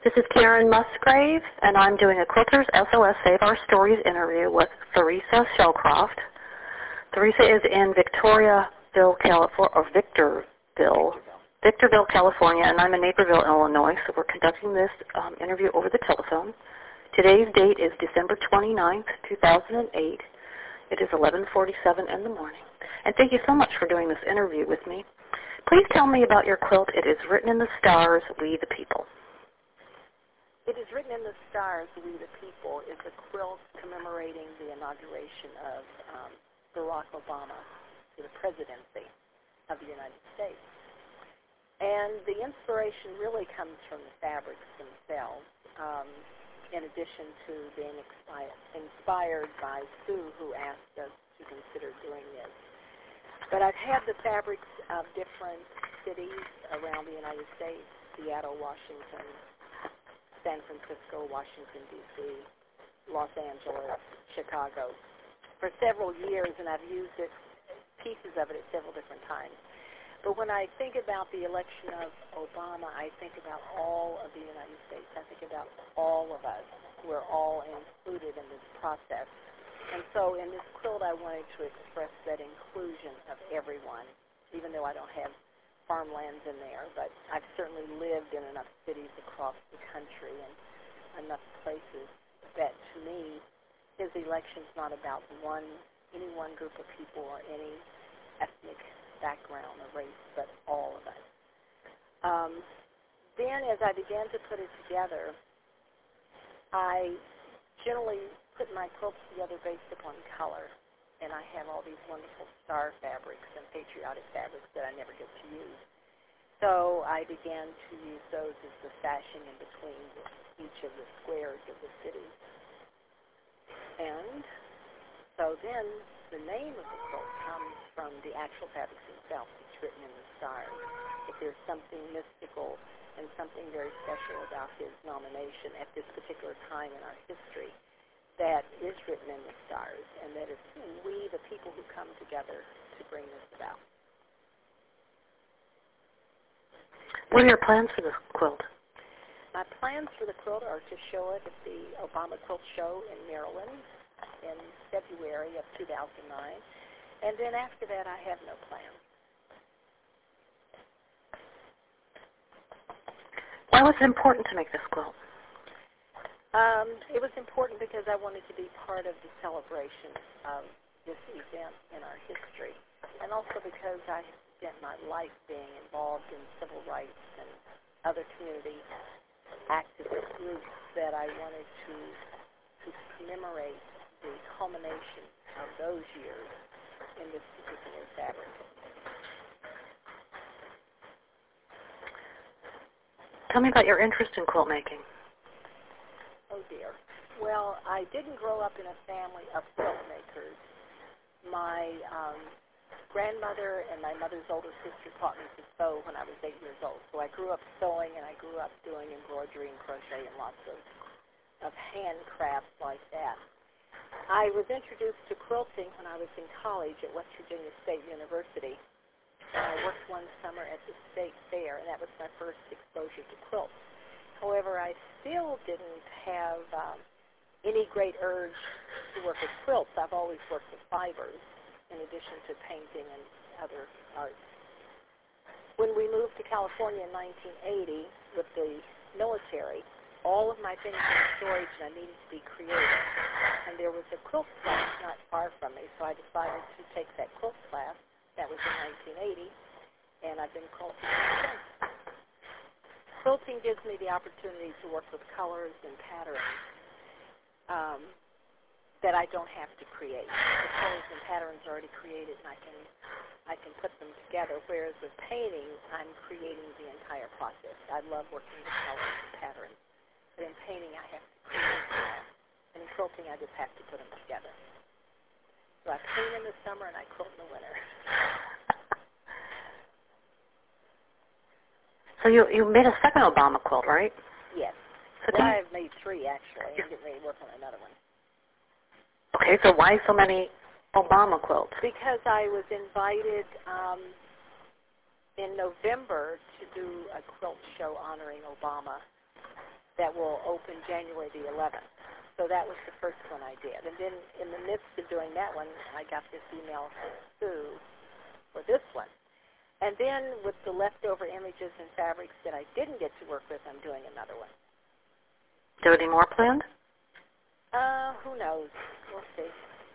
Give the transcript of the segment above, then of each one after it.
This is Karen Musgrave, and I'm doing a Quilters SOS Save Our Stories interview with Theresa Shellcroft. Theresa is in Victorville, California, and I'm in Naperville, Illinois, so we're conducting this interview over the telephone. Today's date is December 29th, 2008. It is 11:47 in the morning. And thank you so much for doing this interview with me. Please tell me about your quilt. It is written in the stars, We the People. It is written in the stars, We the People, is a quilt commemorating the inauguration of Barack Obama to the presidency of the United States. And the inspiration really comes from the fabrics themselves, in addition to being inspired by Sue, who asked us to consider doing this. But I've had the fabrics of different cities around the United States: Seattle, Washington, San Francisco, Washington, D.C., Los Angeles, Chicago, for several years, and I've used pieces of it at several different times. But when I think about the election of Obama, I think about all of the United States. I think about all of us. We're all included in this process. And so in this quilt, I wanted to express that inclusion of everyone, even though I don't have farmlands in there, but I've certainly lived in enough cities across the country and enough places that, to me, his election's not about any one group of people or any ethnic background or race, but all of us. Then, as I began to put it together, I generally put my quilts together based upon color. And I have all these wonderful star fabrics and patriotic fabrics that I never get to use. So I began to use those as the sashing in between each of the squares of the city. And so then the name of the quilt comes from the actual fabrics itself. It's written in the stars. If there's something mystical and something very special about his nomination at this particular time in our history, that is written in the stars, and that is we, the people who come together to bring this about. What are your plans for this quilt? My plans for the quilt are to show it at the Obama Quilt Show in Maryland in February of 2009, and then after that I have no plans. Why was it important to make this quilt? It was important because I wanted to be part of the celebration of this event in our history, and also because I spent my life being involved in civil rights and other community activist groups that I wanted to commemorate the culmination of those years in this particular fabric. Tell me about your interest in quilt making. Oh, dear. Well, I didn't grow up in a family of quilt makers. My grandmother and my mother's older sister taught me to sew when I was 8 years old. So I grew up sewing, and I grew up doing embroidery and crochet and lots of handcrafts like that. I was introduced to quilting when I was in college at West Virginia State University. And I worked one summer at the state fair, and that was my first exposure to quilts. However, I still didn't have any great urge to work with quilts. I've always worked with fibers in addition to painting and other arts. When we moved to California in 1980 with the military, all of my things were in storage and I needed to be creative. And there was a quilt class not far from me, so I decided to take that quilt class. That was in 1980, and I've been quilting ever since. Quilting gives me the opportunity to work with colors and patterns that I don't have to create. The colors and patterns are already created, and I can put them together, whereas with painting, I'm creating the entire process. I love working with colors and patterns. But in painting, I have to create them. And in quilting, I just have to put them together. So I paint in the summer, and I quilt in the winter. So you made a second Obama quilt, right? Yes. So well, I've made 3, actually. I'm getting ready to work on another one. Okay, so why so many Obama quilts? Because I was invited in November to do a quilt show honoring Obama that will open January the 11th. So that was the first one I did. And then in the midst of doing that one, I got this email from Sue for this one. And then with the leftover images and fabrics that I didn't get to work with, I'm doing another one. Do any more planned? Who knows? We'll see.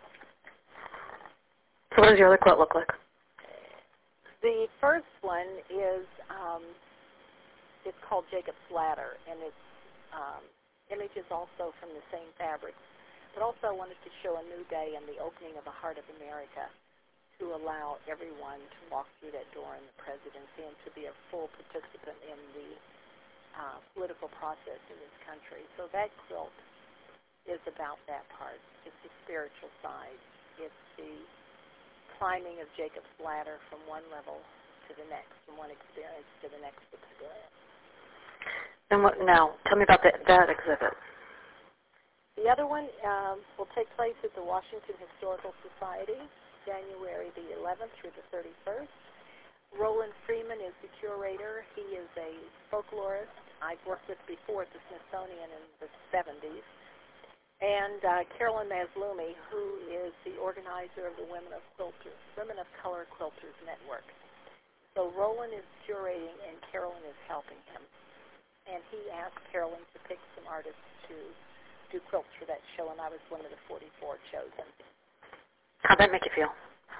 So what does your other quilt look like? The first one is, it's called Jacob's Ladder, and it's images also from the same fabrics. But also I wanted to show a new day and the opening of the Heart of America to allow everyone to walk through that door in the presidency and to be a full participant in the political process in this country. So that quilt is about that part. It's the spiritual side. It's the climbing of Jacob's ladder from one level to the next, from one experience to the next experience. And what now? Tell me about that exhibit. The other one will take place at the Washington Historical Society, January the 11th through the 31st. Roland Freeman is the curator. He is a folklorist I've worked with before at the Smithsonian in the 70s. And Carolyn Maslumi, who is the organizer of the Women of Color Quilters Network. So Roland is curating and Carolyn is helping him. And he asked Carolyn to pick some artists to do quilts for that show, and I was one of the 44 chosen. How'd that make you feel?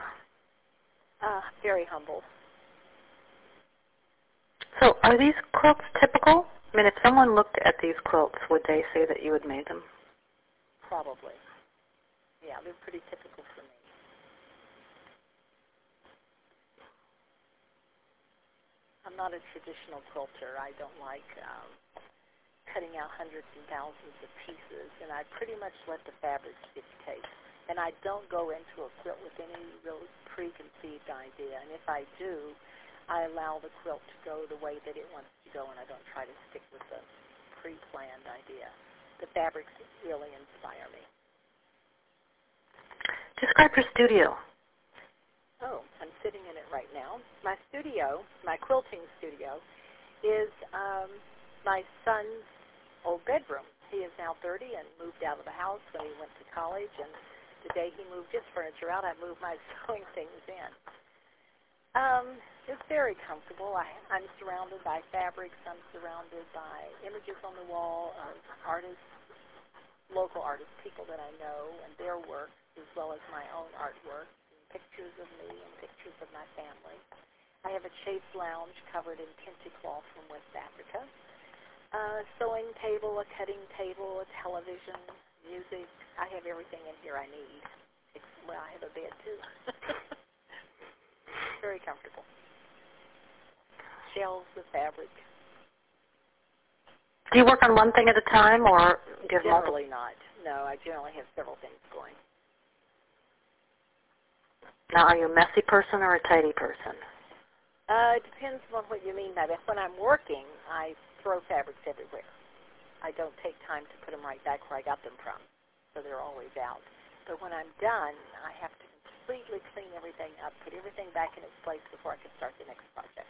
Very humble. So are these quilts typical? I mean, if someone looked at these quilts, would they say that you had made them? Probably. Yeah, they're pretty typical for me. I'm not a traditional quilter. I don't like cutting out hundreds and thousands of pieces, and I pretty much let the fabrics dictate. And I don't go into a quilt with any real preconceived idea. And if I do, I allow the quilt to go the way that it wants to go, and I don't try to stick with a pre-planned idea. The fabrics really inspire me. Describe your studio. Oh, I'm sitting in it right now. My studio, my quilting studio, is my son's old bedroom. He is now 30 and moved out of the house when he went to college, and the day he moved his furniture out, I moved my sewing things in. It's very comfortable. I'm surrounded by fabrics. I'm surrounded by images on the wall of artists, local artists, people that I know, and their work, as well as my own artwork, and pictures of me and pictures of my family. I have a chaise lounge covered in kente cloth from West Africa, a sewing table, a cutting table, a television, music. I have everything in here I need. Well, I have a bed, too. Very comfortable. Shelves with fabric. Do you work on one thing at a time, or do you have multiple? Generally not. No, I generally have several things going. Now, are you a messy person or a tidy person? It depends on what you mean by that. When I'm working, I throw fabrics everywhere. I don't take time to put them right back where I got them from, so they're always out. But when I'm done, I have to completely clean everything up, put everything back in its place before I can start the next project.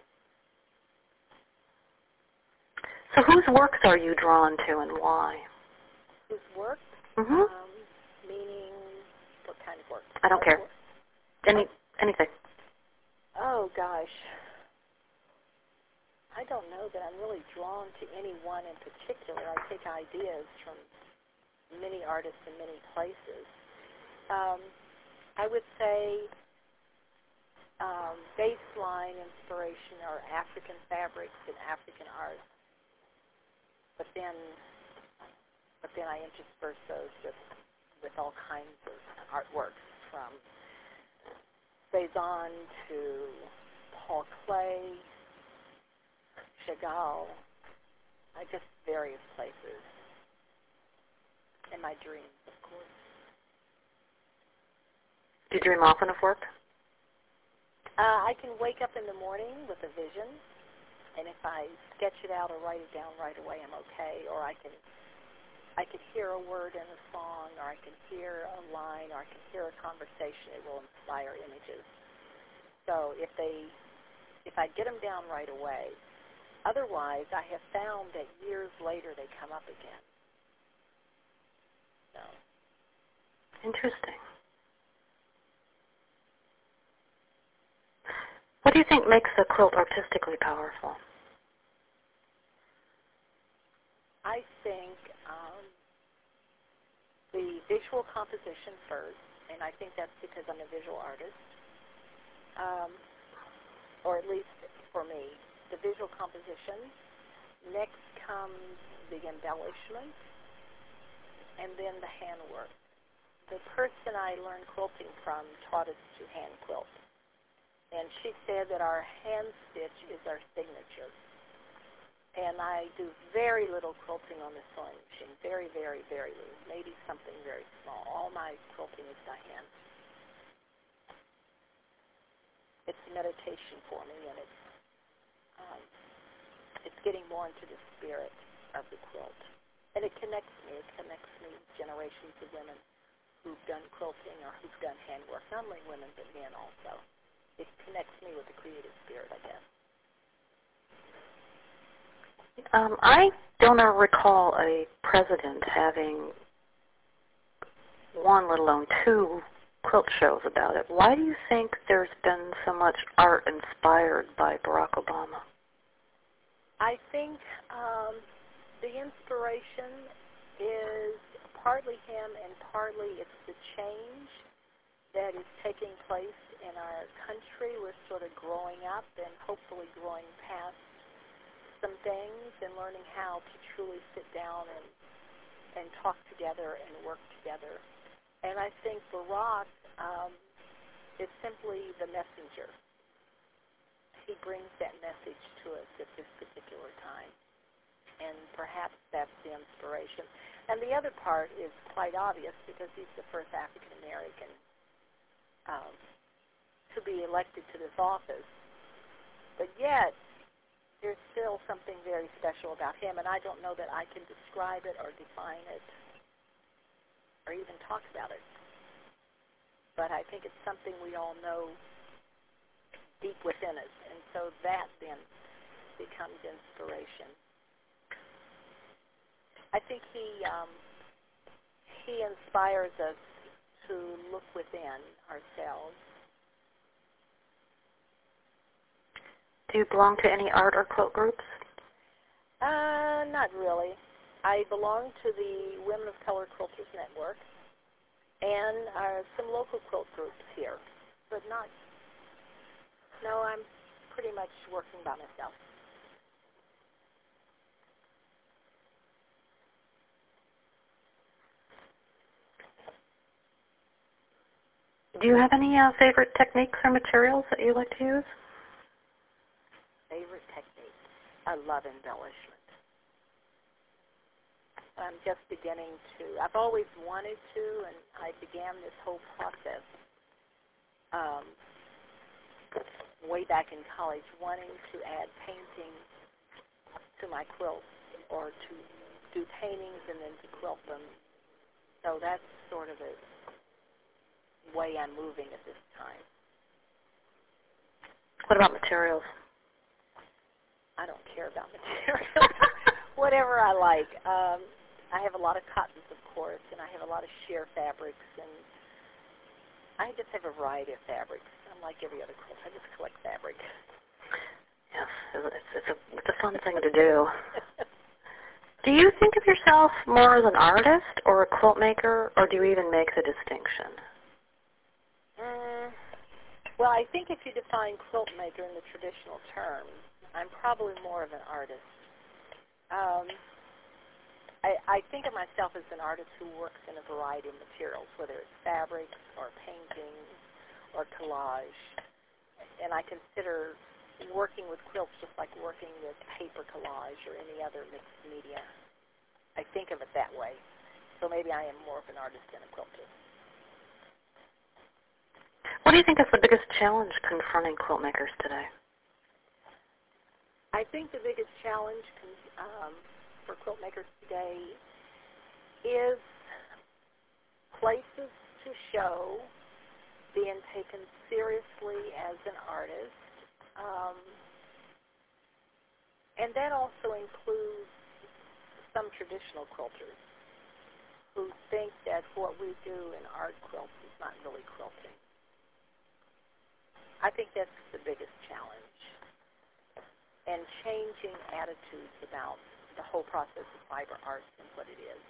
So whose works are you drawn to and why? Whose work? Mm-hmm. Meaning what kind of work? I don't care. Anything. Oh, gosh. I don't know that I'm really drawn to any one in particular. I take ideas from many artists in many places. I would say baseline inspiration are African fabrics and African art. But then I intersperse those with all kinds of artworks, from Cezanne to Paul Klee, Chagall, just various places. And my dreams, of course. Do you dream often of work? I can wake up in the morning with a vision, and if I sketch it out or write it down right away, I'm okay. Or I could hear a word in a song, or I can hear a line, or I can hear a conversation. It will inspire images. So if I get them down right away, Otherwise, I have found that years later they come up again. So. Interesting. What do you think makes a quilt artistically powerful? I think the visual composition first, and I think that's because I'm a visual artist, or at least for me, the visual composition. Next comes the embellishment, and then the handwork. The person I learned quilting from taught us to hand quilt, and she said that our hand stitch is our signature. And I do very little quilting on the sewing machine, very, very, very little, maybe something very small. All my quilting is by hand. It's meditation for me, and it's getting more into the spirit of the quilt. And it connects me. It connects me with generations of women who've done quilting or who've done handwork, not only women but men also. It connects me with the creative spirit, I guess. I don't recall a president having one, let alone two, quilt shows about it. Why do you think there's been so much art inspired by Barack Obama? I think the inspiration is partly him and partly it's the change that is taking place in our country. We're sort of growing up and hopefully growing past some things and learning how to truly sit down and talk together and work together. And I think Barack is simply the messenger. He brings that message to us at this particular time. And perhaps that's the inspiration. And the other part is quite obvious because he's the first African American to be elected to this office. But yet, there's still something very special about him, and I don't know that I can describe it or define it or even talk about it. But I think it's something we all know deep within us, and so that then becomes inspiration. I think he inspires us to look within ourselves. Do you belong to any art or quilt groups? Not really. I belong to the Women of Color Quilters Network and some local quilt groups here, but not. No, I'm pretty much working by myself. Do you have any favorite techniques or materials that you like to use? Favorite technique? I love embellishment. I'm just beginning to. I've always wanted to, and I began this whole process way back in college, wanting to add painting to my quilts or to do paintings and then to quilt them. So that's sort of the way I'm moving at this time. What about materials? I don't care about materials. Whatever I like. I have a lot of cottons, of course, and I have a lot of sheer fabrics, and I just have a variety of fabrics. I'm like every other quilt. I just collect fabric. Yes, it's a fun thing to do. Do you think of yourself more as an artist or a quilt maker, or do you even make the distinction? Well, I think if you define quilt maker in the traditional terms, I'm probably more of an artist. I think of myself as an artist who works in a variety of materials, whether it's fabrics or paintings or collage. And I consider working with quilts just like working with paper collage or any other mixed media. I think of it that way. So maybe I am more of an artist than a quilter. What do you think is the biggest challenge confronting quilt makers today? I think the biggest challenge for quilt makers today is places to show, being taken seriously as an artist, And that also includes some traditional quilters who think that what we do in art quilts is not really quilting. I think that's the biggest challenge. And changing attitudes about the whole process of fiber arts and what it is.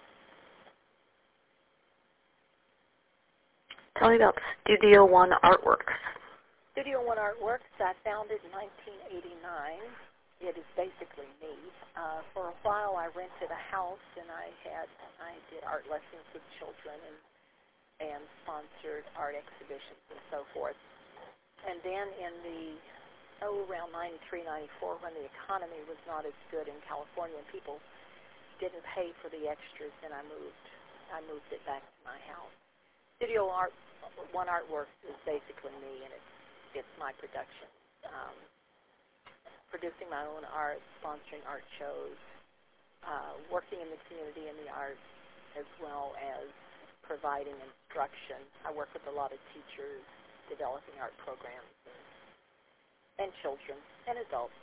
Tell me about Studio One Artworks. Studio One Artworks, I founded in 1989. It is basically me. For a while, I rented a house, and I did art lessons with children and sponsored art exhibitions and so forth. And then around 93, 94, when the economy was not as good in California and people didn't pay for the extras, then I moved it back to my house. Studio One Artworks is basically me, and it's my production. Producing my own art, sponsoring art shows, working in the community in the arts, as well as providing instruction. I work with a lot of teachers, developing art programs, and children and adults.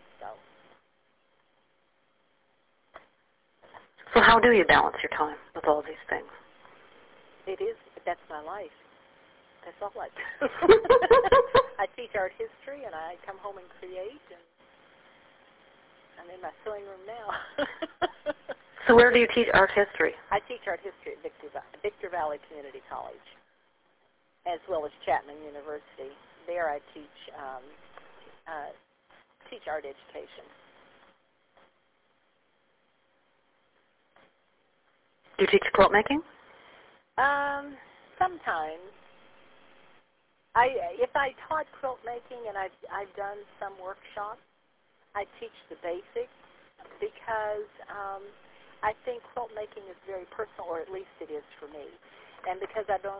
So how do you balance your time with all these things? That's my life. That's all I do. I teach art history, and I come home and create, and I'm in my sewing room now. So where do you teach art history? I teach art history at Victor Valley Community College, as well as Chapman University. There I teach art education. Do you teach quilt making? Sometimes. If I taught quilt making and I've done some workshops, I teach the basics because I think quilt making is very personal, or at least it is for me. And because I don't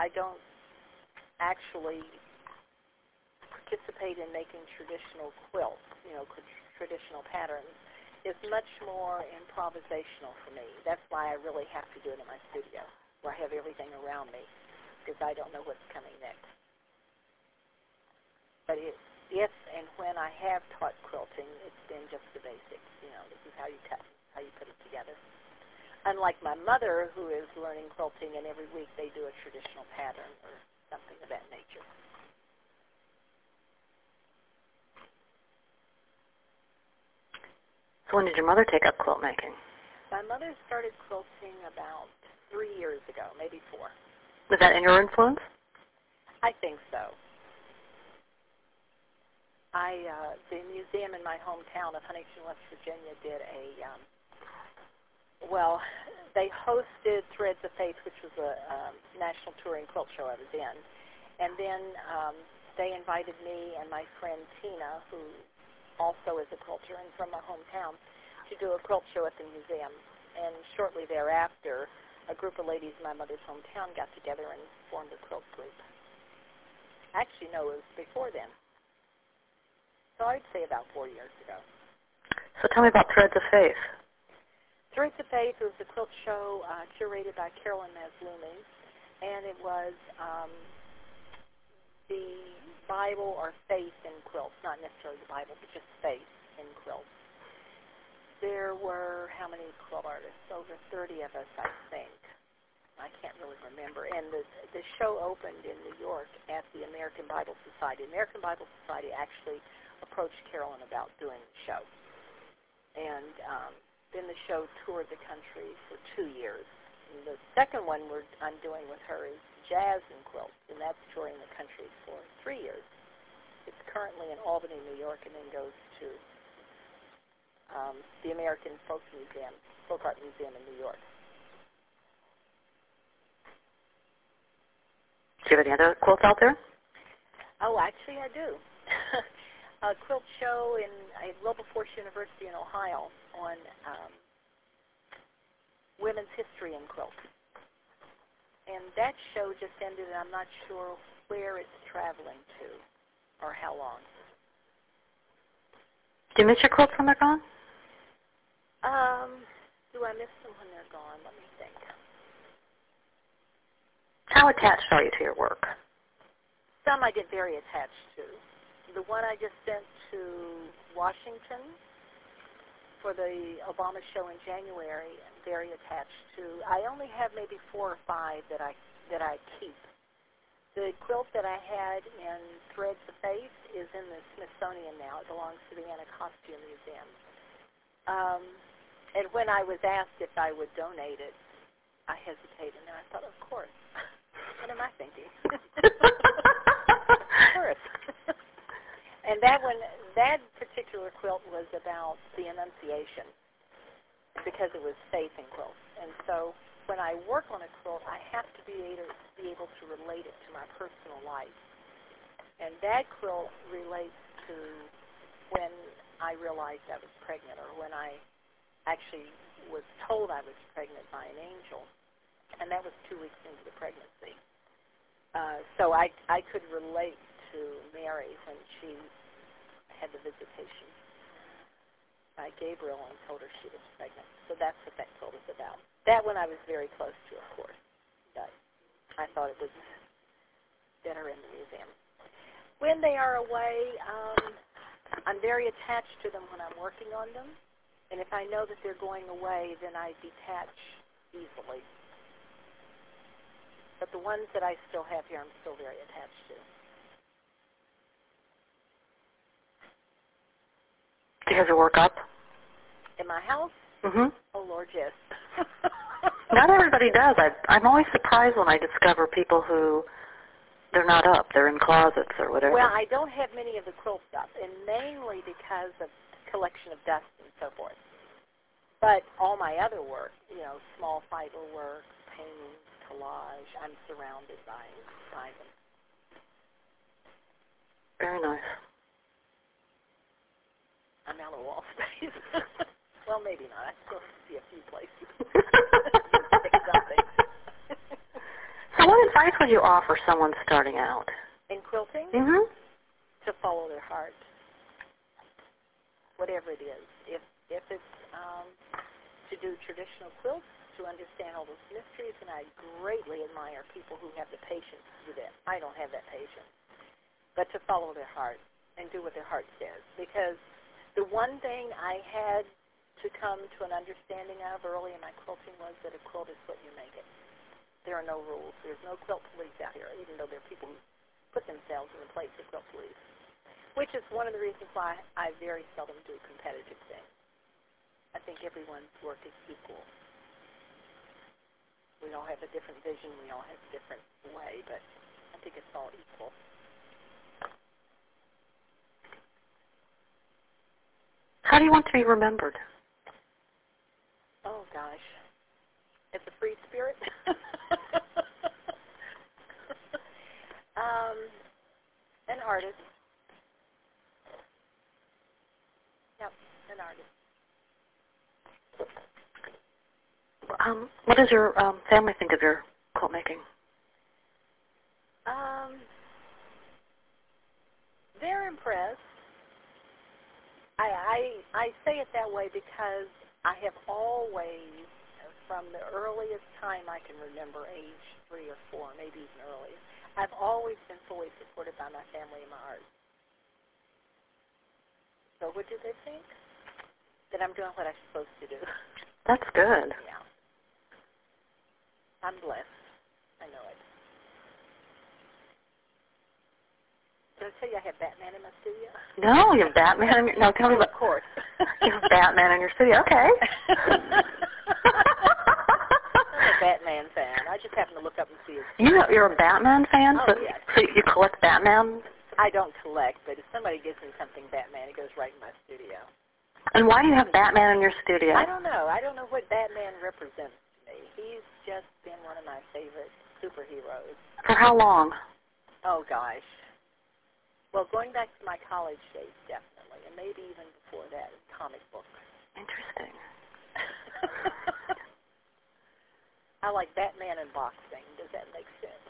actually participate in making traditional quilts, traditional patterns, it's much more improvisational for me. That's why I really have to do it in my studio, where I have everything around me, because I don't know what's coming next. But if and when I have taught quilting, it's been just the basics. This is how you cut, how you put it together. Unlike my mother, who is learning quilting, and every week they do a traditional pattern or something of that nature. So when did your mother take up quilt making? My mother started quilting about 3 years ago, maybe 4. Was that in your influence? I think so. The museum in my hometown of Huntington, West Virginia did they hosted Threads of Faith, which was a national touring quilt show I was in. And then they invited me and my friend Tina, who also is a quilter and from my hometown, to do a quilt show at the museum. And shortly thereafter, a group of ladies in my mother's hometown got together and formed a quilt group. Actually, no, it was before then. So I'd say about 4 years ago. So tell me about Threads of Faith. Threads of Faith was a quilt show curated by Carolyn Maslumi, and it was the Bible or faith in quilts, not necessarily the Bible, but just faith in quilts. There were how many quilt artists? Over 30 of us, I think. I can't really remember. And the show opened in New York at the American Bible Society. American Bible Society actually approached Carolyn about doing the show. And then the show toured the country for 2 years. And the second one I'm doing with her is Jazz and Quilts, and that's touring the country for 3 years. It's currently in Albany, New York, and then goes to the American Folk Art Museum in New York. Do you have any other quilts out there? Oh, actually I do. A quilt show at Wilberforce University in Ohio on women's history in quilts. And that show just ended, and I'm not sure where it's traveling to or how long. Do you miss your quilts when they're gone? Do I miss them when they're gone? Let me think. How attached are you to your work? Some I get very attached to. The one I just sent to Washington for the Obama show in January, I'm very attached to. I only have maybe 4 or 5 that I keep. The quilt that I had in Threads of Faith is in the Smithsonian now. It belongs to the Anacostia Museum. And when I was asked if I would donate it, I hesitated, and I thought, of course. What am I thinking? Of course. And that particular quilt was about the Annunciation because it was faith in quilts. And so when I work on a quilt, I have to be able to relate it to my personal life. And that quilt relates to when I realized I was pregnant, or when I actually was told I was pregnant by an angel. And that was 2 weeks into the pregnancy. So I could relate to Mary when she had the visitation by Gabriel and told her she was pregnant. So that's what that quilt is about. That one I was very close to, of course. But I thought it was better in the museum. When they are away, I'm very attached to them when I'm working on them. And if I know that they're going away, then I detach easily. But the ones that I still have here, I'm still very attached to. Do you have your work up? In my house? Mm-hmm. Oh, Lord, yes. Not everybody does. I'm always surprised when I discover people who they're not up. They're in closets or whatever. Well, I don't have many of the quilt stuff, and mainly because of collection of dust and so forth. But all my other work, small fiber work, painting, collage, I'm surrounded by them. Very nice. I'm out of wall space. Well, maybe not. I still see a few places. So what advice would you offer someone starting out? In quilting? Mm-hmm. To follow their heart. Whatever it is. If it's to do traditional quilts, to understand all those mysteries, and I greatly admire people who have the patience to do that. I don't have that patience. But to follow their heart and do what their heart says. Because the one thing I had to come to an understanding of early in my quilting was that a quilt is what you make it. There are no rules. There's no quilt police out here, even though there are people who put themselves in the place of quilt police, which is one of the reasons why I very seldom do competitive things. I think everyone's work is equal. We all have a different vision. We all have a different way, but I think it's all equal. How do you want to be remembered? Oh, gosh. As a free spirit? An artist. Yep, an artist. What does your family think of your quilt making? They're impressed. I say it that way because I have always, from the earliest time I can remember, age 3 or 4, maybe even earlier, I've always been fully supported by my family and my art. So what do they think? That I'm doing what I'm supposed to do. That's good. Yeah. I'm blessed. I know it. Did I tell you I have Batman in my studio? No, you have Batman. No, tell me about. Of course. You have Batman in your studio. Okay. I'm a Batman fan. I just happen to look up and see his. You're a Batman fan? Oh, yes. So you collect Batman? I don't collect, but if somebody gives me something Batman, it goes right in my studio. And why do you have Batman in your studio? I don't know. I don't know what Batman represents to me. He's just been one of my favorite superheroes. For how long? Oh, gosh. Well, going back to my college days, definitely, and maybe even before that, comic books. Interesting. I like Batman and boxing. Does that make sense?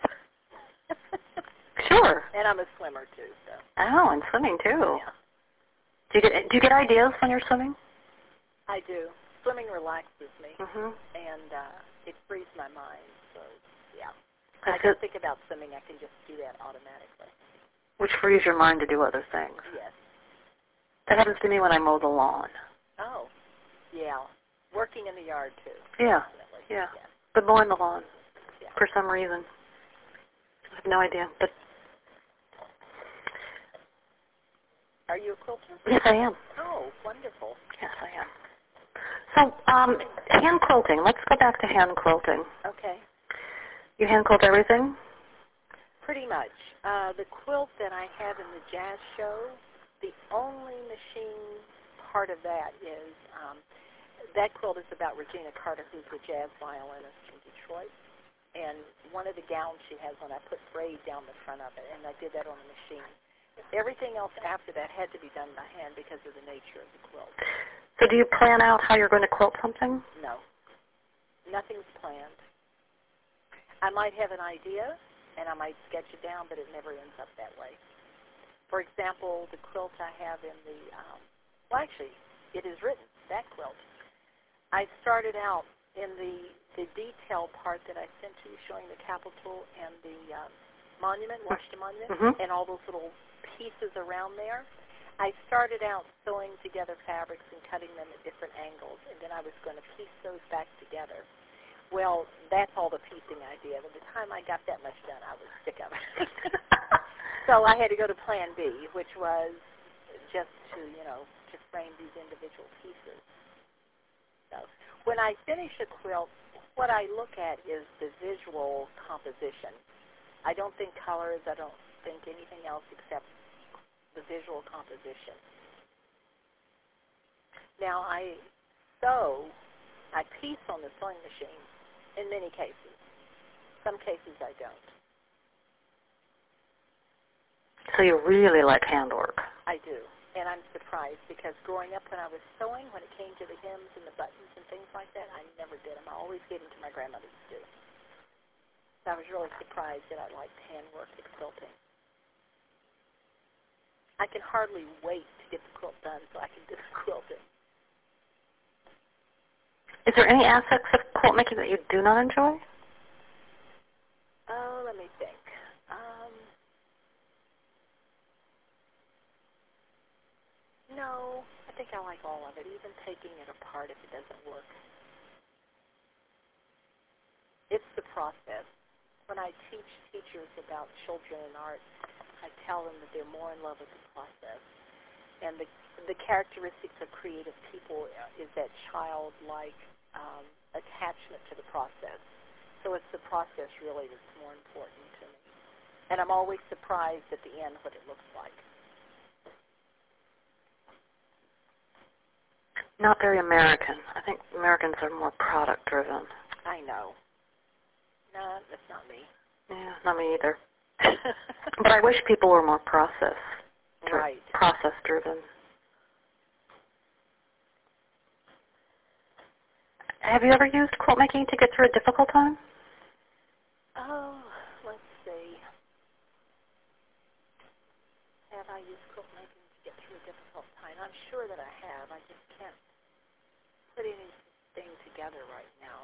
Sure. And I'm a swimmer, too, so. Oh, and swimming, too. Yeah. Do you get ideas when you're swimming? I do. Swimming relaxes me, Mm-hmm. and it frees my mind, so, yeah. That's I can it. think about swimming. I can just do that automatically. Which frees your mind to do other things. Yes. That happens to me when I mow the lawn. Oh. Yeah. Working in the yard, too. Yeah. Definitely. Yeah. Yeah. But mowing the lawn Yeah. for some reason. I have no idea. But Are you a quilter? yes, I am. Oh, wonderful. Yes, I am. So, hand quilting. Let's go back to hand quilting. Okay. You hand quilt everything? Pretty much. The quilt that I have in the jazz show, the only machine part of that is, that quilt is about Regina Carter, who's a jazz violinist from Detroit. And one of the gowns she has on, I put braid down the front of it, and I did that on the machine. Everything else after that had to be done by hand because of the nature of the quilt. So do you plan out how you're going to quilt something? No. Nothing's planned. I might have an idea, and I might sketch it down, but it never ends up that way. For example, the quilt I have in the, well, actually, it is written, that quilt. I started out in the detail part that I sent to you showing the Capitol and the monument, Washington Monument, and all those little pieces around there. I started out sewing together fabrics and cutting them at different angles, and then I was going to piece those back together. Well, that's all the piecing I did. By the time I got that much done, I was sick of it. So I had to go to Plan B, which was just to, to frame these individual pieces. So when I finish a quilt, what I look at is the visual composition. I don't think colors. I don't think anything else except the visual composition. Now, I piece on the sewing machine in many cases. Some cases I don't. So you really like handwork. I do. And I'm surprised because growing up when I was sewing, when it came to the hems and the buttons and things like that, I never did them. I always gave them to my grandmother to do. So I was really surprised that I liked handwork and quilting. I can hardly wait to get the quilt done so I can do the quilting. Is there any aspects of quilt making that you do not enjoy? Oh, let me think. No, I think I like all of it, even taking it apart if it doesn't work. It's the process. When I teach teachers about children and art, I tell them that they're more in love with the process. And the characteristics of creative people is that childlike attachment to the process. So it's the process really that's more important to me. And I'm always surprised at the end what it looks like. Not very American. I think Americans are more product-driven. I know. No, that's not me. Yeah, not me either. But I wish people were more process-driven. Have you ever used quilt making to get through a difficult time? Oh, let's see. Have I used quilt making to get through a difficult time? I'm sure that I have. I just can't put anything together right now.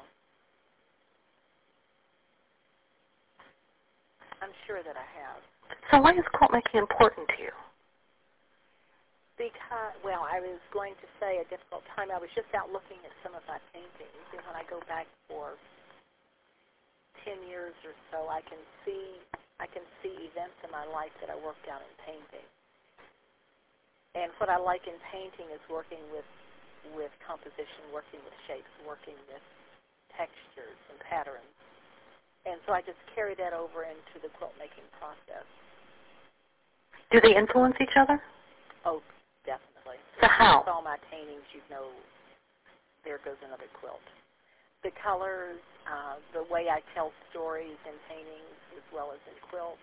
I'm sure that I have. So why is quilt making important to you? Because, well, I was going to say a difficult time. I was just out looking at some of my paintings, and when I go back for 10 years or so, I can see events in my life that I worked out in painting. And what I like in painting is working with composition, working with shapes, working with textures and patterns. And so I just carry that over into the quilt making process. Do they influence each other? Oh, definitely. So how? With all my paintings, you know, there goes another quilt. The colors, the way I tell stories in paintings as well as in quilts,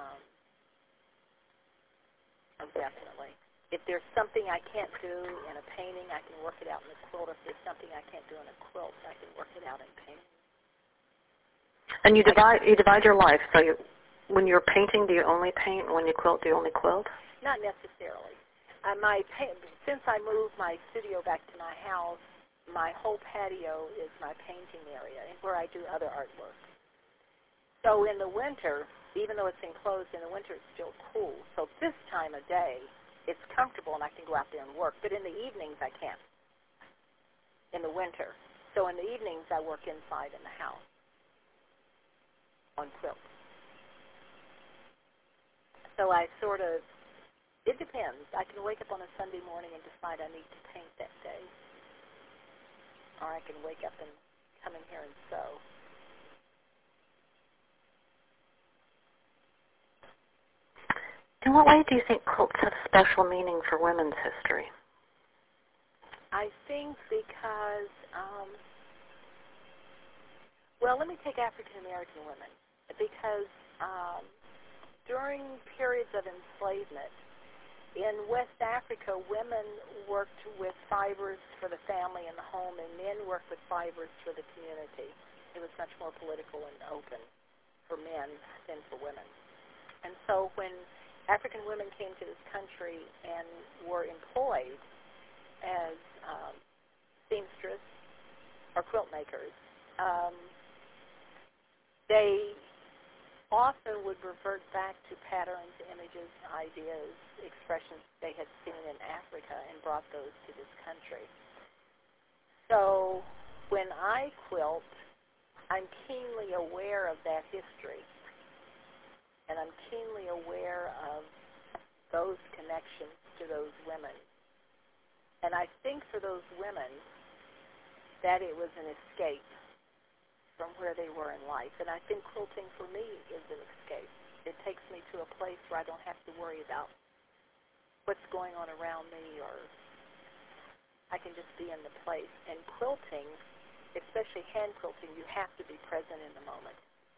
definitely. If there's something I can't do in a painting, I can work it out in the quilt. If there's something I can't do in a quilt, I can work it out in painting. And you divide your life. So when you're painting, do you only paint? When you quilt, do you only quilt? Not necessarily. Since I moved my studio back to my house, my whole patio is my painting area where I do other artwork. So in the winter, even though it's enclosed, in the winter it's still cool. So this time of day, it's comfortable and I can go out there and work. But in the evenings, I can't. in the winter. So in the evenings, I work inside in the house on quilts. So I sort of, it depends. I can wake up on a Sunday morning and decide I need to paint that day. Or I can wake up and come in here and sew. In what way do you think quilts have special meaning for women's history? I think because, well, let me take African American women. Because during periods of enslavement, in West Africa, women worked with fibers for the family and the home, and men worked with fibers for the community. It was much more political and open for men than for women. And so when African women came to this country and were employed as seamstress or quilt makers, they often would revert back to patterns, images, ideas, expressions they had seen in Africa and brought those to this country. So when I quilt, I'm keenly aware of that history, and I'm keenly aware of those connections to those women. And I think for those women that it was an escape from where they were in life. And I think quilting for me is an escape. It takes me to a place where I don't have to worry about what's going on around me, or I can just be in the place. And quilting, especially hand quilting, you have to be present in the moment.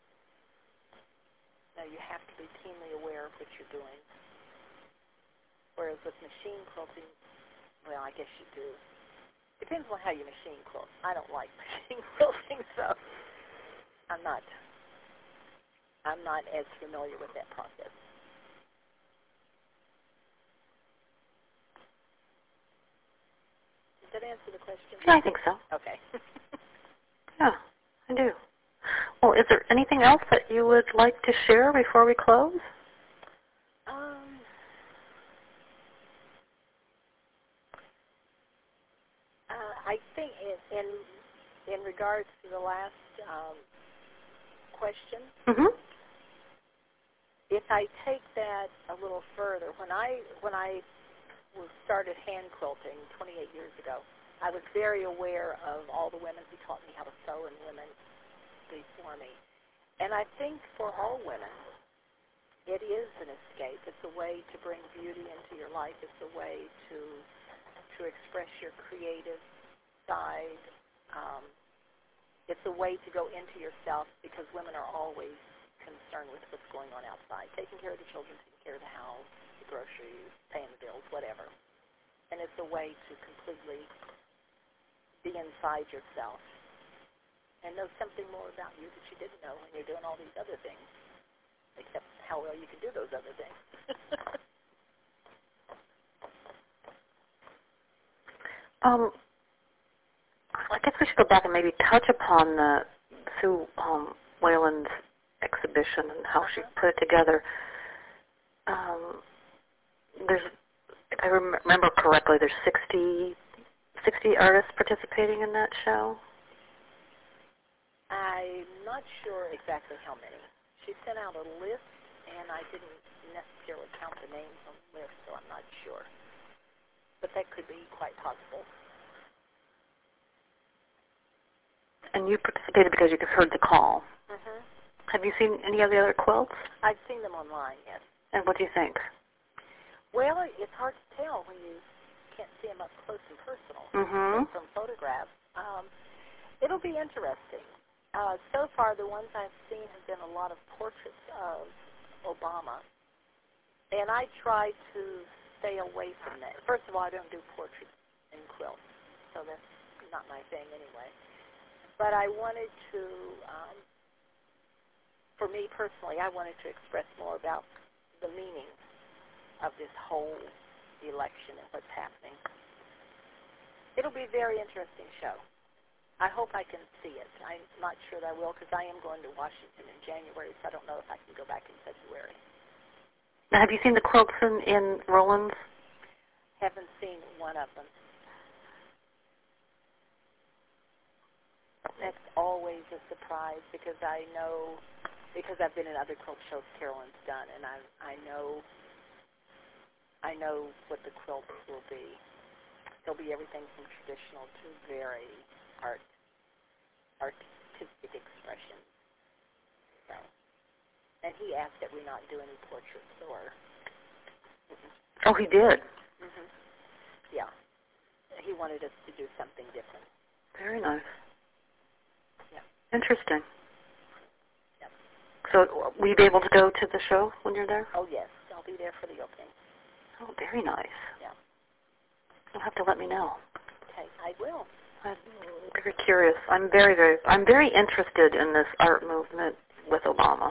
Now, you have to be keenly aware of what you're doing. Whereas with machine quilting, well, I guess you do. Depends on how you machine quilt. I don't like machine quilting, so I'm not as familiar with that process. Did that answer the question? Yeah, I think so. Okay. Yeah, I do. Well, is there anything else that you would like to share before we close? I think in regards to the last question, if I take that a little further, when I started hand quilting 28 years ago, I was very aware of all the women who taught me how to sew and women before me. And I think for all women, it is an escape. It's a way to bring beauty into your life. It's a way to express your creative side. It's a way to go into yourself, because women are always concerned with what's going on outside, taking care of the children, taking care of the house, the groceries, paying the bills, whatever. And it's a way to completely be inside yourself and know something more about you that you didn't know when you're doing all these other things, except how well you can do those other things. I guess we should go back and maybe touch upon the Sue Whalen's exhibition and how she put it together. If I remember correctly, there's 60 artists participating in that show. I'm not sure exactly how many. She sent out a list, and I didn't necessarily count the names on the list, so I'm not sure. But that could be quite possible. And you participated because you heard the call. Mm-hmm. Have you seen any of the other quilts? I've seen them online, yes. And what do you think? Well, it's hard to tell when you can't see them up close and personal from photographs. It'll be interesting. So far, the ones I've seen have been a lot of portraits of Obama. And I try to stay away from that. First of all, I don't do portraits in quilts, so that's not my thing anyway. But I wanted to, for me personally, I wanted to express more about the meaning of this whole election and what's happening. It'll be a very interesting show. I hope I can see it. I'm not sure that I will, because I am going to Washington in January, so I don't know if I can go back in February. Now, have you seen the quilts in Roland's? Haven't seen one of them. always a surprise because I know, because I've been in other quilt shows Carolyn's done, and I know what the quilts will be. They'll be everything from traditional to very artistic expression. So, and he asked that we not do any portraits or. Oh, he did. Mhm. Yeah. He wanted us to do something different. Very nice. Yeah. Interesting. Yep. So will you be able to go to the show when you're there? Oh, yes. I'll be there for the opening. Oh, very nice. Yeah. You'll have to let me know. Okay, I will. I'm very curious. I'm very interested in this art movement with Obama.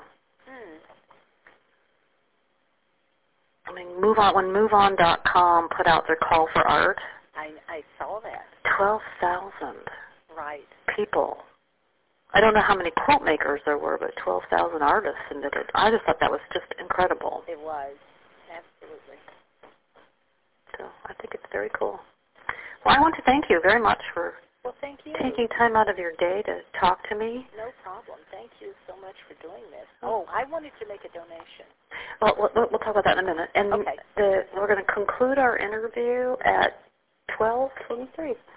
I mean, when MoveOn.com put out their call for art, I saw that. 12,000 Right. people. I don't know how many quilt makers there were, but 12,000 artists submitted. I just thought that was just incredible. It was. Absolutely. So I think it's very cool. Well, I want to thank you very much for thank you. taking time out of your day to talk to me. No problem. Thank you so much for doing this. Oh, I wanted to make a donation. Well, we'll talk about that in a minute. And okay. We're going to conclude our interview at 12:23.